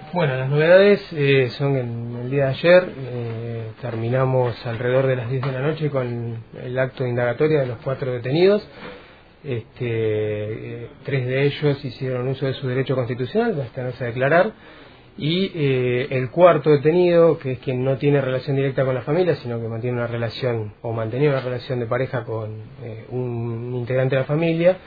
Bueno, las novedades son en el día de ayer, terminamos alrededor de las 10 de la noche con el acto de indagatoria de los 4 detenidos. 3 de ellos hicieron uso de su derecho constitucional de abstenerse a declarar, y el cuarto detenido, que es quien no tiene relación directa con la familia, sino que mantiene una relación o mantenía una relación de pareja con un integrante de la familia,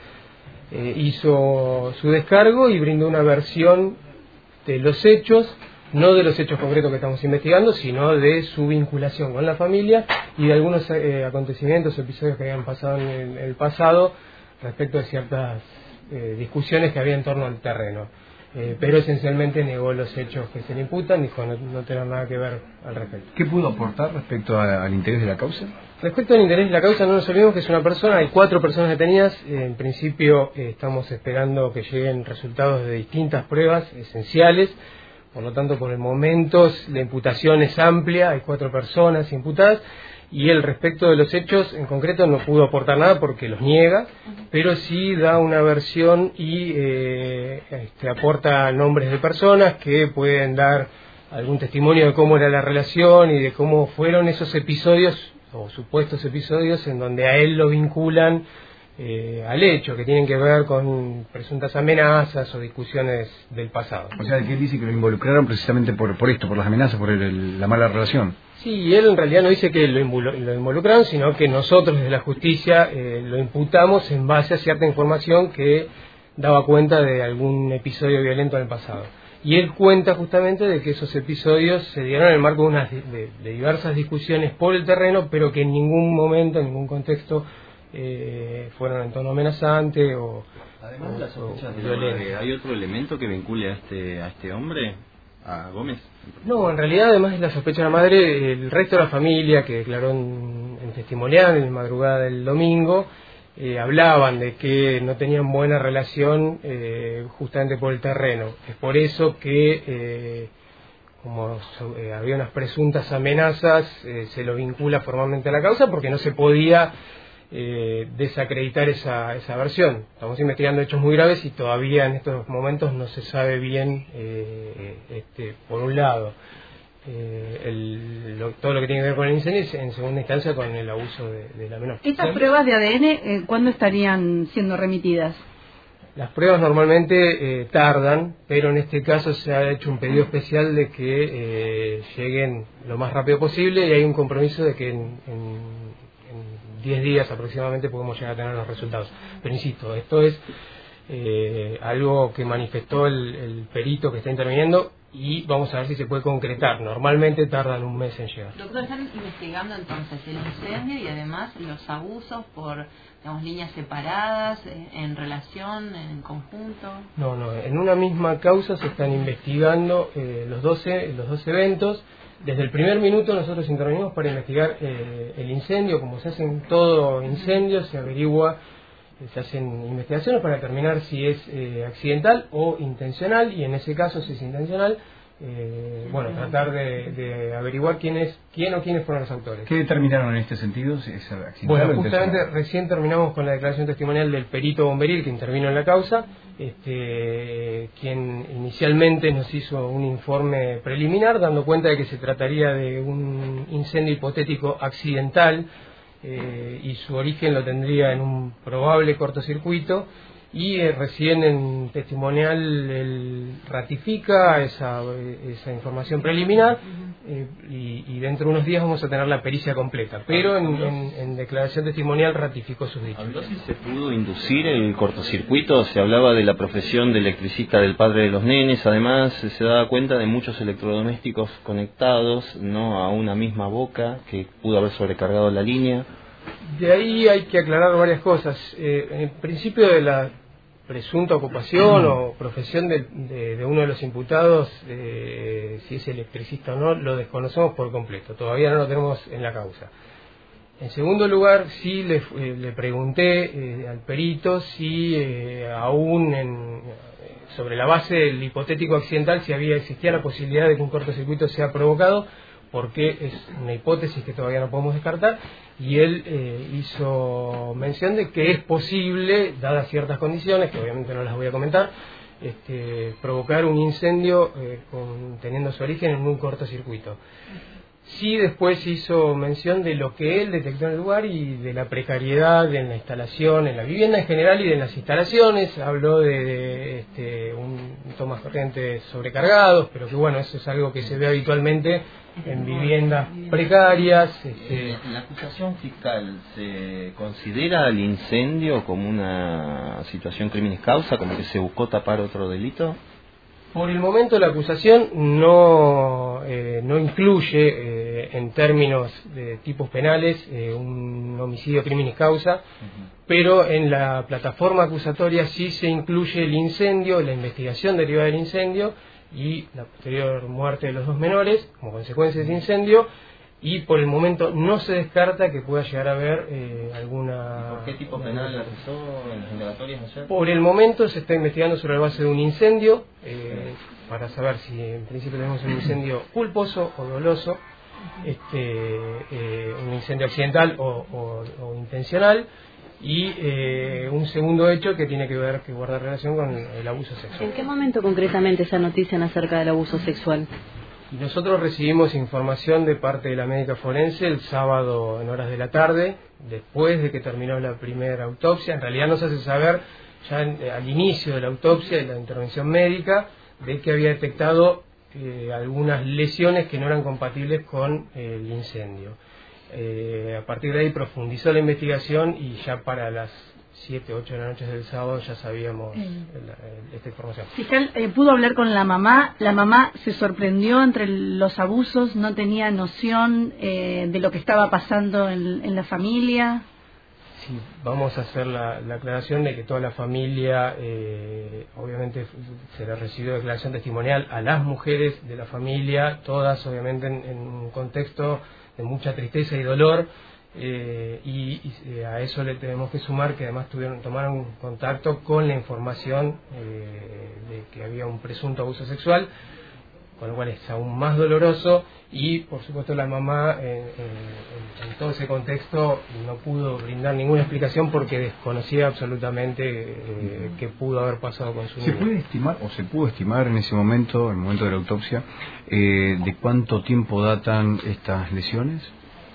hizo su descargo y brindó una versión de los hechos, no de los hechos concretos que estamos investigando, sino de su vinculación con la familia y de algunos acontecimientos o episodios que habían pasado en el pasado respecto de ciertas discusiones que había en torno al terreno. Pero esencialmente negó los hechos que se le imputan, dijo no tener nada que ver al respecto. ¿Qué pudo aportar respecto al interés de la causa? Respecto al interés de la causa, no nos olvidemos que es una persona, hay 4 personas detenidas. En principio estamos esperando que lleguen resultados de distintas pruebas esenciales, por lo tanto por el momento la imputación es amplia, hay 4 personas imputadas, y él respecto de los hechos en concreto no pudo aportar nada porque los niega, pero sí da una versión y aporta nombres de personas que pueden dar algún testimonio de cómo era la relación y de cómo fueron esos episodios o supuestos episodios en donde a él lo vinculan al hecho, que tienen que ver con presuntas amenazas o discusiones del pasado. O sea, que él dice que lo involucraron precisamente por esto, por las amenazas, por la mala relación. Sí, y él en realidad no dice que lo involucraron, sino que nosotros desde la justicia lo imputamos en base a cierta información que daba cuenta de algún episodio violento en el pasado. Y él cuenta justamente de que esos episodios se dieron en el marco de diversas discusiones por el terreno, pero que en ningún momento, en ningún contexto, fueron en tono amenazante o además de las sospechas de la madre, ¿hay otro elemento que vincule a este hombre, a Gómez? No, en realidad además de la sospecha de la madre, el resto de la familia que declaró en testimonial en la madrugada del domingo, hablaban de que no tenían buena relación justamente por el terreno. Es por eso que como había unas presuntas amenazas, se lo vincula formalmente a la causa porque no se podía desacreditar esa versión. Estamos investigando hechos muy graves y todavía en estos momentos no se sabe bien, por un lado, todo lo que tiene que ver con el incendio y en segunda instancia con el abuso de la menor. ¿Estas pruebas de ADN cuándo estarían siendo remitidas? Las pruebas normalmente tardan, pero en este caso se ha hecho un pedido especial de que lleguen lo más rápido posible y hay un compromiso de que en 10 días aproximadamente podemos llegar a tener los resultados. Pero insisto, esto es algo que manifestó el perito que está interviniendo y vamos a ver si se puede concretar. Normalmente tardan un mes en llegar. Doctor, están investigando entonces el incendio y además los abusos por, digamos, líneas separadas, en relación, en conjunto. No, en una misma causa se están investigando los 12 eventos. Desde el primer minuto nosotros intervenimos para investigar el incendio. Como se hace en todo incendio, se averigua, se hacen investigaciones para determinar si es accidental o intencional, y en ese caso, si es intencional, tratar de averiguar quién o quiénes fueron los autores. ¿Qué determinaron en este sentido? ¿Si es accidental Bueno, o justamente intencional? recién terminamos con la declaración testimonial del perito bomberil que intervino en la causa, quien inicialmente nos hizo un informe preliminar dando cuenta de que se trataría de un incendio hipotético accidental, y su origen lo tendría en un probable cortocircuito, y recién en testimonial él ratifica esa información preliminar, y dentro de unos días vamos a tener la pericia completa, pero en declaración testimonial ratificó sus dichos. ¿Habló si se pudo inducir el cortocircuito? Se hablaba de la profesión de electricista del padre de los nenes, además se daba cuenta de muchos electrodomésticos conectados, no a una misma boca, que pudo haber sobrecargado la línea. De ahí hay que aclarar varias cosas. En principio de la presunta ocupación o profesión de uno de los imputados, si es electricista o no, lo desconocemos por completo, todavía no lo tenemos en la causa. En segundo lugar, sí le pregunté al perito si aún sobre la base del hipotético accidental si existía la posibilidad de que un cortocircuito sea provocado, porque es una hipótesis que todavía no podemos descartar, y él hizo mención de que es posible, dadas ciertas condiciones, que obviamente no las voy a comentar, provocar un incendio teniendo su origen en un cortocircuito. Sí, después hizo mención de lo que él detectó en el lugar y de la precariedad en la instalación, en la vivienda en general y de las instalaciones. Habló de un tomas corrientes sobrecargados, pero que bueno, eso es algo que se ve habitualmente en viviendas precarias. ¿La acusación fiscal se considera el incendio como una situación criminis causa, como que se buscó tapar otro delito? Por el momento la acusación no incluye en términos de tipos penales un homicidio criminis causa, pero en la plataforma acusatoria sí se incluye el incendio, la investigación derivada del incendio y la posterior muerte de los 2 menores como consecuencia de ese incendio, y por el momento no se descarta que pueda llegar a haber alguna... ¿Por qué tipo penal acusó en las indagatorias ayer? Por el momento se está investigando sobre la base de un incendio, para saber si en principio tenemos un incendio culposo o doloso, un incendio accidental o intencional, y un segundo hecho que tiene que guardar relación con el abuso sexual. ¿En qué momento concretamente esa noticia acerca del abuso sexual? Nosotros recibimos información de parte de la médica forense el sábado en horas de la tarde, después de que terminó la primera autopsia. En realidad nos hace saber ya al inicio de la autopsia y la intervención médica de que había detectado algunas lesiones que no eran compatibles con el incendio. A partir de ahí profundizó la investigación y ya para las 7, 8 de la noche del sábado ya sabíamos esta información. Fiscal, ¿pudo hablar con la mamá? La mamá se sorprendió entre los abusos, no tenía noción de lo que estaba pasando en la familia. Sí, vamos a hacer la aclaración de que toda la familia, obviamente se le recibió declaración testimonial a las mujeres de la familia, todas obviamente en un contexto de mucha tristeza y dolor. Y a eso le tenemos que sumar que además tomaron contacto con la información de que había un presunto abuso sexual, con lo cual es aún más doloroso, y por supuesto la mamá en todo ese contexto no pudo brindar ninguna explicación porque desconocía absolutamente qué pudo haber pasado con su niño. ¿Se puede estimar o se pudo estimar en ese momento, en el momento de la autopsia, de cuánto tiempo datan estas lesiones?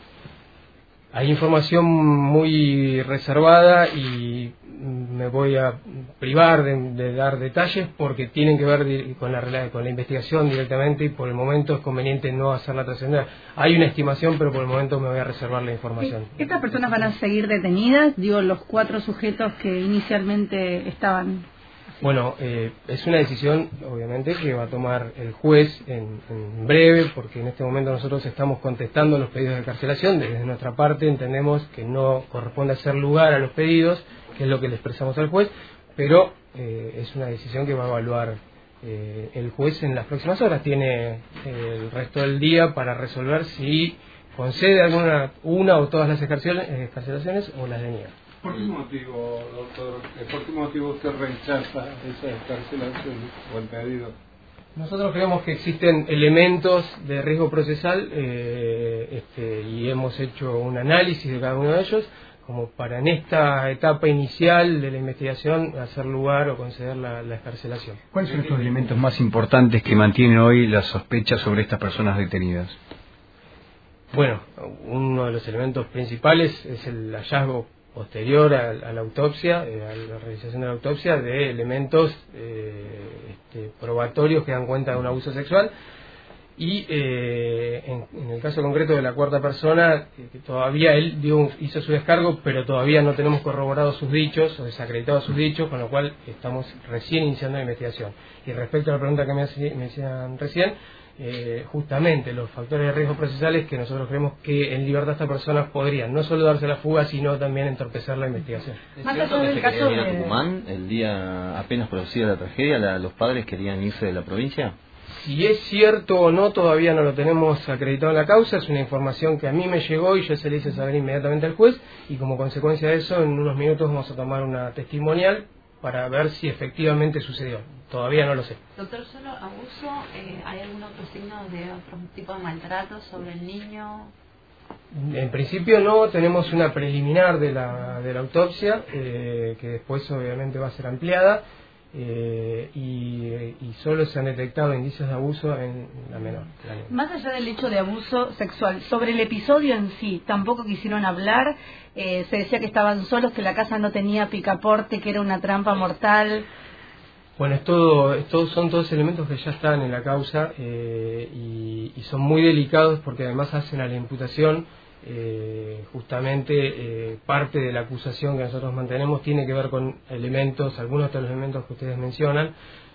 Hay información muy reservada y me voy a privar de dar detalles porque tienen que ver con la investigación directamente, y por el momento es conveniente no hacerla trascender. Hay una estimación, pero por el momento me voy a reservar la información. ¿Estas personas van a seguir detenidas? Digo, los 4 sujetos que inicialmente estaban... Bueno, es una decisión obviamente que va a tomar el juez en breve, porque en este momento nosotros estamos contestando los pedidos de excarcelación. Desde nuestra parte entendemos que no corresponde hacer lugar a los pedidos, que es lo que le expresamos al juez, pero es una decisión que va a evaluar el juez en las próximas horas. Tiene el resto del día para resolver si concede una o todas las excarcelaciones o las deniega. ¿Por qué motivo, doctor? ¿Por qué motivo usted rechaza esa excarcelación o el pedido? Nosotros creemos que existen elementos de riesgo procesal y hemos hecho un análisis de cada uno de ellos, como para en esta etapa inicial de la investigación hacer lugar o conceder la excarcelación. ¿Cuáles son estos elementos más importantes que mantienen hoy las sospechas sobre estas personas detenidas? Bueno, uno de los elementos principales es el hallazgo posterior a la autopsia, a la realización de la autopsia, de elementos probatorios que dan cuenta de un abuso sexual. Y en el caso concreto de la 4ª persona, que todavía él hizo su descargo, pero todavía no tenemos corroborados sus dichos o desacreditados sus dichos, con lo cual estamos recién iniciando la investigación. Y respecto a la pregunta que me hacían recién, justamente los factores de riesgo procesales que nosotros creemos que en libertad estas personas podrían no solo darse la fuga, sino también entorpecer la investigación. ¿Es cierto que se querían ir a Tucumán el día apenas producida la tragedia? ¿Los padres querían irse de la provincia? Si es cierto o no, todavía no lo tenemos acreditado en la causa. Es una información que a mí me llegó y yo se le hice saber inmediatamente al juez, y como consecuencia de eso, en unos minutos vamos a tomar una testimonial para ver si efectivamente sucedió. Todavía no lo sé. Doctor, ¿solo abuso? ¿Hay algún otro signo de otro tipo de maltrato sobre el niño? En principio no, tenemos una preliminar de la autopsia, que después obviamente va a ser ampliada, y solo se han detectado indicios de abuso en la menor. Más allá del hecho de abuso sexual, sobre el episodio en sí, tampoco quisieron hablar. Se decía que estaban solos, que la casa no tenía picaporte, que era una trampa mortal. Bueno, son todos elementos que ya están en la causa y son muy delicados porque además hacen a la imputación justamente parte de la acusación que nosotros mantenemos tiene que ver con algunos de los elementos que ustedes mencionan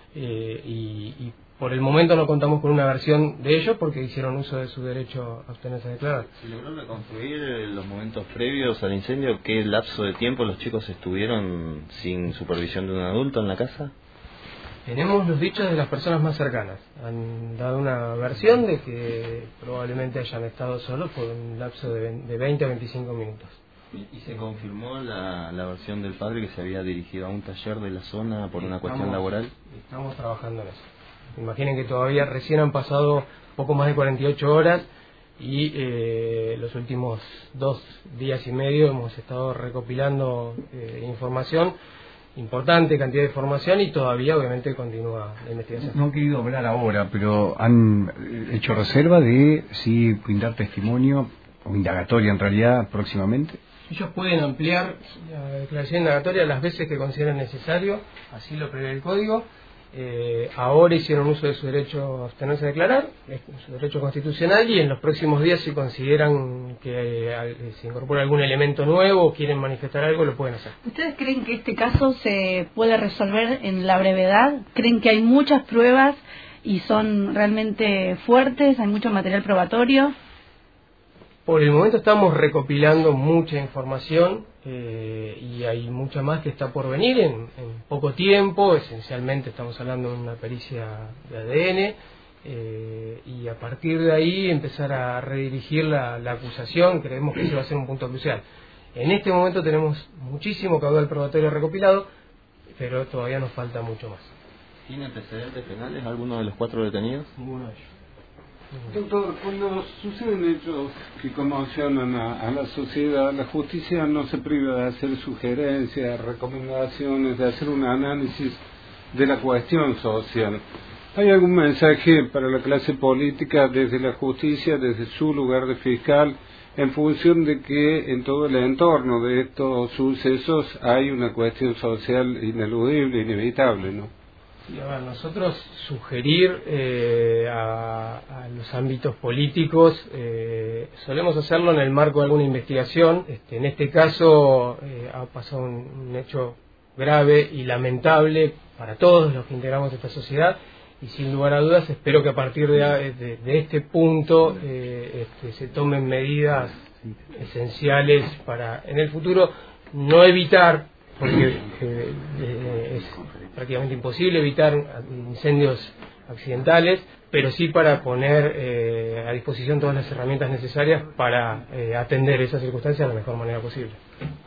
y por el momento no contamos con una versión de ellos porque hicieron uso de su derecho a abstenerse de declarar. ¿Se logró reconstruir los momentos previos al incendio? ¿Qué lapso de tiempo los chicos estuvieron sin supervisión de un adulto en la casa? Tenemos los dichos de las personas más cercanas. Han dado una versión de que probablemente hayan estado solos por un lapso de 20 a 25 minutos. ¿Y se confirmó la versión del padre que se había dirigido a un taller de la zona por una cuestión laboral? Estamos trabajando en eso. Imaginen que todavía recién han pasado poco más de 48 horas y los últimos 2 días y medio hemos estado recopilando información. Importante cantidad de información y todavía obviamente continúa la investigación. No he querido hablar ahora, pero han hecho reserva de si brindar testimonio o indagatoria en realidad próximamente. Ellos pueden ampliar la declaración indagatoria las veces que consideren necesario, así lo prevé el código. Ahora hicieron uso de su derecho a abstenerse de declarar, es su derecho constitucional, y en los próximos días si consideran que se incorpora algún elemento nuevo o quieren manifestar algo, lo pueden hacer. ¿Ustedes creen que este caso se puede resolver en la brevedad? ¿Creen que hay muchas pruebas y son realmente fuertes? ¿Hay mucho material probatorio? Por el momento estamos recopilando mucha información y hay mucha más que está por venir en poco tiempo. Esencialmente estamos hablando de una pericia de ADN y a partir de ahí empezar a redirigir la acusación. Creemos que ese va a ser un punto crucial. En este momento tenemos muchísimo caudal probatorio recopilado, pero todavía nos falta mucho más. ¿Tiene antecedentes penales alguno de los 4 detenidos? Ninguno de ellos. Doctor, cuando suceden hechos que conmocionan a la sociedad, la justicia no se priva de hacer sugerencias, recomendaciones, de hacer un análisis de la cuestión social. ¿Hay algún mensaje para la clase política desde la justicia, desde su lugar de fiscal, en función de que en todo el entorno de estos sucesos hay una cuestión social ineludible, inevitable, ¿no? Sí, a ver, nosotros sugerir a los ámbitos políticos solemos hacerlo en el marco de alguna investigación. En este caso ha pasado un hecho grave y lamentable para todos los que integramos esta sociedad y sin lugar a dudas espero que a partir de este punto se tomen medidas esenciales para en el futuro no evitar, porque es prácticamente imposible evitar incendios accidentales, pero sí para poner a disposición todas las herramientas necesarias para atender esas circunstancias de la mejor manera posible.